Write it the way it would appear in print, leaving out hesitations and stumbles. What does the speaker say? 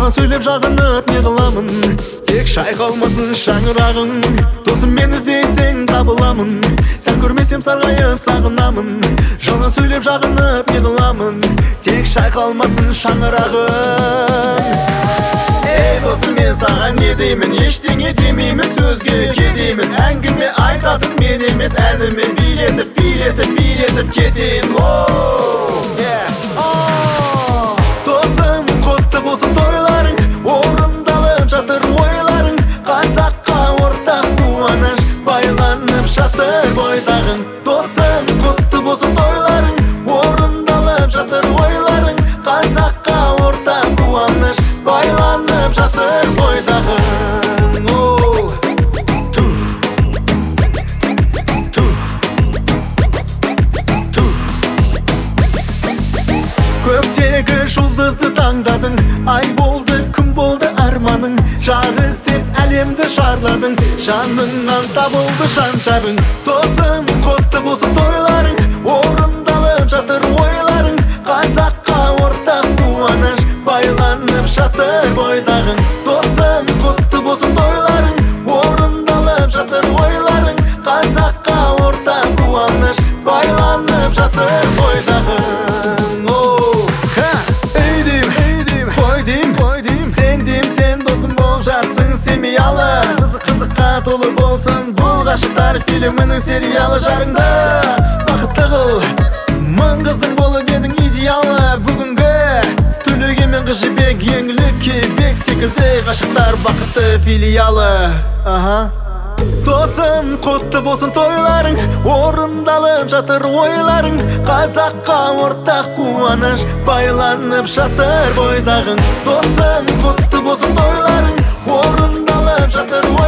Жалған сөйлеп жағынып не қыламын, тек шайқалмасын шаңырағың. Досым, мен іздесең табыламын, сән көрмесем сарғайып сағынамын. Жалған сөйлеп жағынып не қыламын, тек шайқалмасын шаңырағың. Ей досым, мен саған не деймін, ештеңе демеймін, сөзге кедеймін. Әңгіме айтатын мен емес, әнімен билетіп кетейін. Досым, құтты болсын тойларың, орындалып жатыр ойларың. Қазаққа ортақ қуаныш, байланып жатыр бойдағың. Досым, құтты болсын тойларың, орындалып жатыр ойларың. Қазаққа ортақ қуаныш, байланып жатыр бойдағың. Көктегі жұлдызды таңдадың, ай болды, күн болды арманың. Жар іздеп әлемді шарладың, жаныңнан табылды шаншарың. Досым, құтты болсын тойларың, орындалып жатыр ойларың. Қазаққа ортақ қуаныш, байланып жатыр бойдағың. Досым, құтты болсын тойларың, орындалып жатыр ойларың. Қазаққа ортақ қуаныш, байланып жатыр бойдағың. Сен досым болып жатсың семиялы, қызыққа толы болсын бұл ғашықтар фильмінің сериалы. Жарыңды бақытты қыл, мың қыздың болып едің идеалы. Бүгінгі төлеге мен қыз жібек, еңлік кебек секілді ғашықтар бақытты филиалы. Досым, құтты болсын тойларың, орындалып жатыр ойларың. Қазаққа ортақ қуаныш, байланып жатыр бойдағың. Досым, құтты болсын тойларың, орындалып жатыр